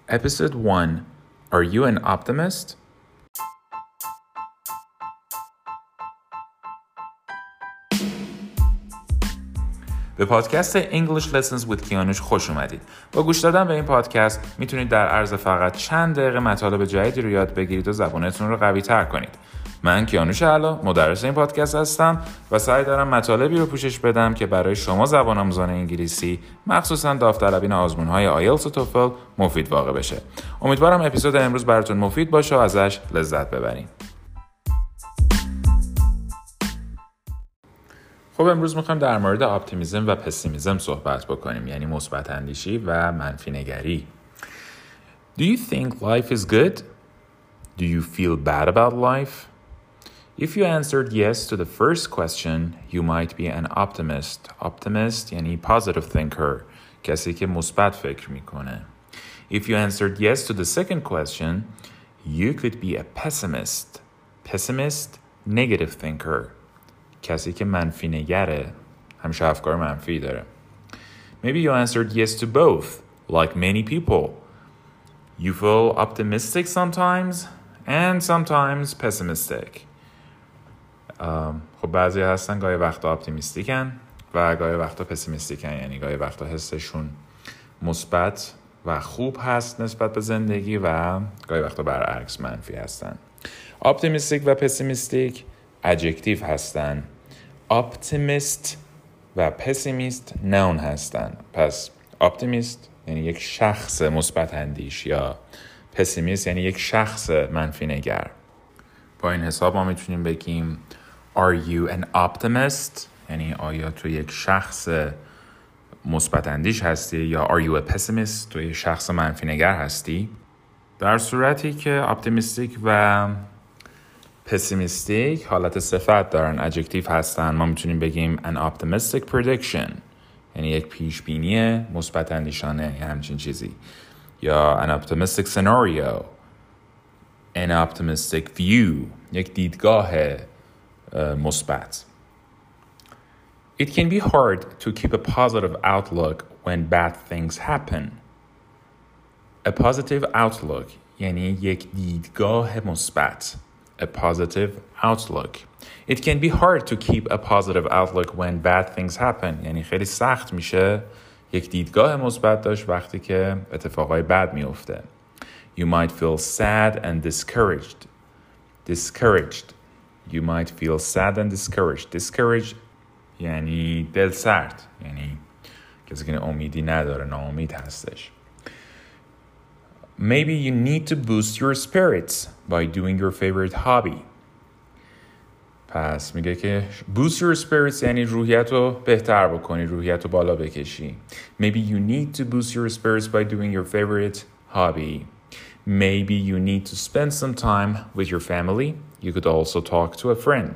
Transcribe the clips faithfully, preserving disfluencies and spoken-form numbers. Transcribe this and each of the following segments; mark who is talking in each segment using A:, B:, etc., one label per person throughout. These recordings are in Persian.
A: Episode one. Are you an optimist? به پادکست English Lessons with کیانوش خوش اومدید. با گوش دادن به این پادکست میتونید در عرض فقط چند دقیقه مطالب جدیدی رو یاد بگیرید و زبانتون رو قوی تر کنید. من کیانوش علا مدرس این پادکست هستم و سعی دارم مطالبی رو پوشش بدم که برای شما زبان آموزان انگلیسی مخصوصا داوطلبین آزمون‌های آیلتس و توفل مفید واقع بشه. امیدوارم اپیزود امروز براتون مفید باشه و ازش لذت ببرید. خب امروز میخوایم در مورد اپتیمیسم و پسیمیسم صحبت بکنیم، یعنی مثبت اندیشی و منفی نگری. Do you think life is good? Do you feel bad about life? If you answered yes to the first question, you might be an optimist. Optimist یعنی positive thinker، کسی که مثبت فکر میکنه. If you answered yes to the second question, you could be a pessimist. Pessimist, negative thinker. کسی که منفی نگره، همیشه افکار منفی داره. Maybe you answered yes to both, like many people. You feel optimistic sometimes and sometimes pessimistic. خب بعضی هستن گاهی وقتا اپتیمیستیکن و گاهی وقتا پسیمیستیکن، یعنی گاهی وقتا حسشون مثبت و خوب هست نسبت به زندگی و گاهی وقتا برعکس منفی هستن. اپتیمیستیک و پسیمیستیک ادجکتیو هستن. اپتیمیست و پسیمیست نون هستن. پس اپتیمیست یعنی یک شخص مثبت اندیش یا پسیمیست یعنی یک شخص منفی نگر. با این حساب ما میتونیم بگیم Are you an optimist؟ یعنی آیا تو یک شخص مثبت اندیش هستی، یا Are you a pessimist؟ تو یک شخص منفی نگر هستی؟ در صورتی که اپتیمیستیک و پسیمیستیک حالت صفت دارن، ادجکتیو هستن، ما میتونیم بگیم an optimistic prediction یعنی یک پیش بینی مثبت اندیشانه یا همچین چیزی، یا an optimistic scenario، an optimistic view یک دیدگاه مثبت. It can be hard to keep a positive outlook when bad things happen. A positive outlook یعنی یک دیدگاه مثبت. A positive outlook. It can be hard to keep a positive outlook when bad things happen. یعنی خیلی سخت میشه یک دیدگاه مثبت داشت وقتی که اتفاقای بد میفته. You might feel sad and discouraged. Discouraged. You might feel sad and discouraged. Discouraged یعنی دل سرد، یعنی کسی که امیدی نداره، ناامید هستش. Maybe you need to boost your spirits by doing your favorite hobby. پس میگه که boost your spirits یعنی روحیت رو بهتر بکنی، روحیت رو بالا بکشی. Maybe you need to boost your spirits by doing your favorite hobby. Maybe you need to spend some time with your family. You could also talk to a friend.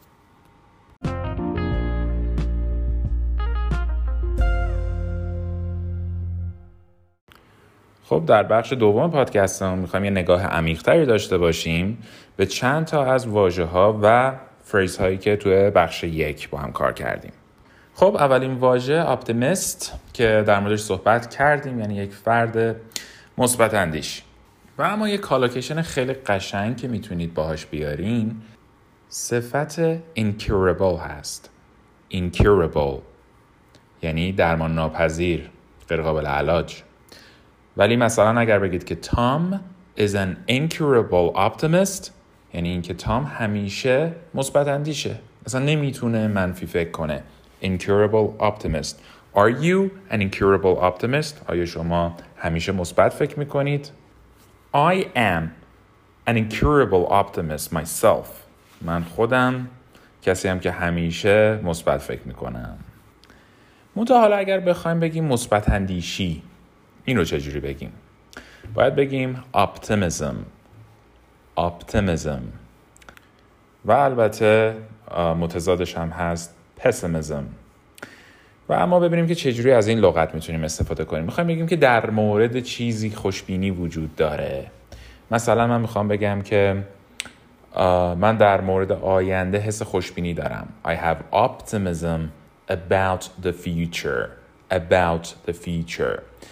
A: خب در بخش دوم پادکستمون میخوایم یه نگاه عمیق‌تری داشته باشیم به چند تا از واژه‌ها و فریز هایی که توی بخش یک با هم کار کردیم. خب اولین واژه اپتیمیست که در موردش صحبت کردیم، یعنی یک فرد مثبت اندیش. و اما یک کالوکیشن خیلی قشنگ که میتونید باهاش بیارین صفت incurable هست. incurable یعنی درمان ناپذیر، غیر قابل علاج. ولی مثلا اگر بگید که Tom is an incurable optimist، یعنی این که تام همیشه مثبت اندیشه، اصلا نمیتونه منفی فکر کنه. incurable optimist. Are you an incurable optimist؟ آیا شما همیشه مثبت فکر میکنید؟ I am an incurable optimist myself. من خودم کسی هم که همیشه مثبت فکر میکنم. منتها حالا اگر بخوایم بگیم مثبت اندیشی، این رو چجوری بگیم؟ باید بگیم optimism. optimism. و البته متضادش هم هست pessimism. و اما ببینیم که چجوری از این لغت میتونیم استفاده کنیم. میخوایم بگیم که در مورد چیزی خوشبینی وجود داره. مثلا من میخوام بگم که من در مورد آینده حس خوشبینی دارم. I have optimism about the future. About the future.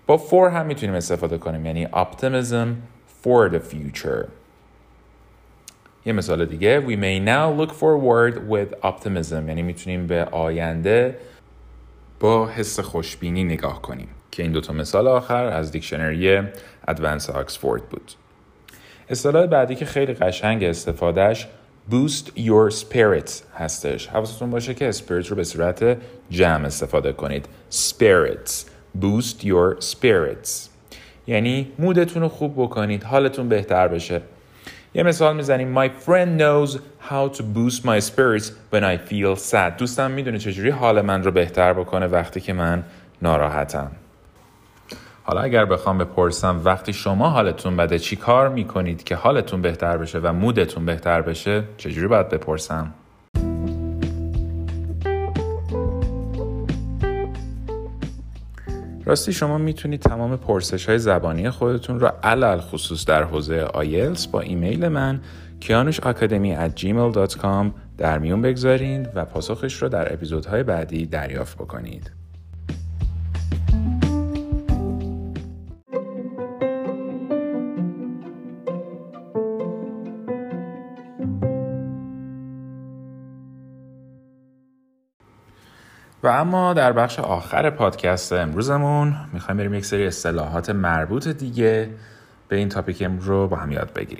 A: با for هم میتونیم استفاده کنیم، یعنی optimism for the future. یه مثال دیگه we may now look forward with optimism، یعنی میتونیم به آینده با حس خوشبینی نگاه کنیم، که این دوتا مثال آخر از دیکشنری ادوانس آکسفورد بود. اصطلاح بعدی که خیلی قشنگ استفادهش boost your spirits هستش. حواستون باشه که spirit رو به صورت جمع استفاده کنید. spirits boost your spirits یعنی مودتون رو خوب بکنید، حالتون بهتر بشه. یه مثال میزنیم My friend knows how to boost my spirits when I feel sad. دوستم میدونه چجوری حال من رو بهتر بکنه وقتی که من ناراحتم. حالا اگر بخوام بپرسم وقتی شما حالتون بده چی کار میکنید که حالتون بهتر بشه و مودتون بهتر بشه، چجوری باید بپرسم؟ راستی شما میتونید تمام پرسش های زبانی خودتون رو علل خصوص در حوزه آیلتس با ایمیل من کیانوش آکادمی ات جیمیل دات کام در میون بگذارید و پاسخش رو در اپیزودهای بعدی دریافت بکنید. و اما در بخش آخر پادکست امروزمون میخوایم بریم یک سری اصطلاحات مربوط دیگه به این تاپیک رو با هم یاد بگیریم.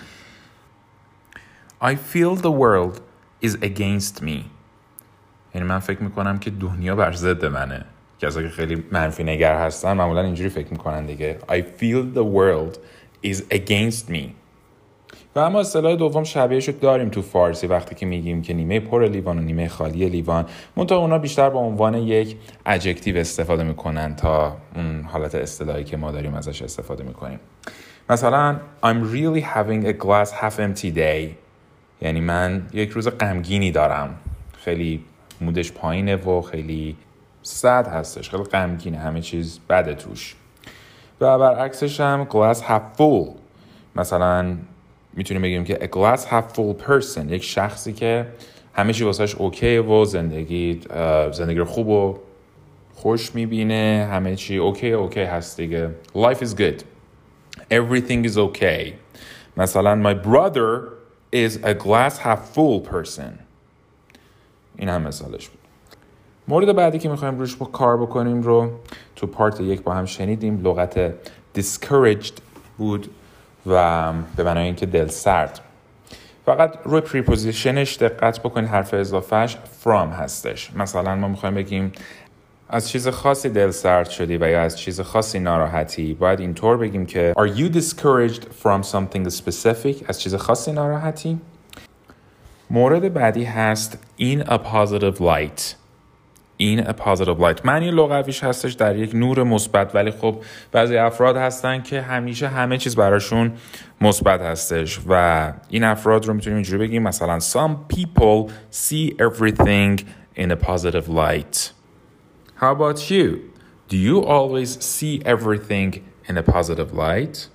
A: I feel the world is against me. یعنی من فکر میکنم که دنیا بر ضد منه. کسایی که خیلی منفی نگر هستن معمولا اینجوری فکر میکنن دیگه. I feel the world is against me. و اما اصطلاح دوم شبیهشو داریم تو فارسی وقتی که میگیم که نیمه پر لیوان و نیمه خالی لیوان، منتها اونا بیشتر با عنوان یک ادجکتیو استفاده میکنن تا اون حالت اصطلاحی که ما داریم ازش استفاده میکنیم. مثلا I'm really having a glass half empty day، یعنی من یک روز غمگینی دارم، خیلی مودش پایینه و خیلی سد هستش، خیلی غمگینه، همه چیز بده توش. و برعکسش هم glass half full، مثلا میتونیم بگیم که a glass half full person، یک شخصی که همه چی واسهش اوکی و زندگی زندگی رو خوب و خوش میبینه، همه چی اوکی اوکی هست دیگه. life is good، everything is okay. مثلا my brother is a glass half full person. این هم مثالش بود. مورد بعدی که میخوایم روش با کار بکنیم رو تو پارت یک با هم شنیدیم، لغت discouraged بود و به معنای اینکه دل سرد. فقط روی پریپوزیشنش دقت بکنید، حرف اضافهش from هستش. مثلا ما میخوایم بگیم از چیز خاصی دل سرد شدی و یا از چیز خاصی ناراحتی، باید اینطور بگیم که Are you discouraged from something specific؟ از چیز خاصی ناراحتی؟ مورد بعدی هست in a positive light. in a positive light معنی لغویش هستش در یک نور مثبت، ولی خب بعضی افراد هستن که همیشه همه چیز براشون مثبت هستش و این افراد رو میتونیم اینجوری بگیم، مثلا some people see everything in a positive light. How about you? Do you always see everything in a positive light?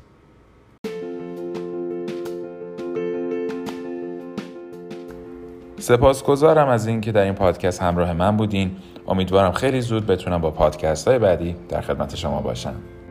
A: سپاسگزارم از این که در این پادکست همراه من بودین. امیدوارم خیلی زود بتونم با پادکست های بعدی در خدمت شما باشم.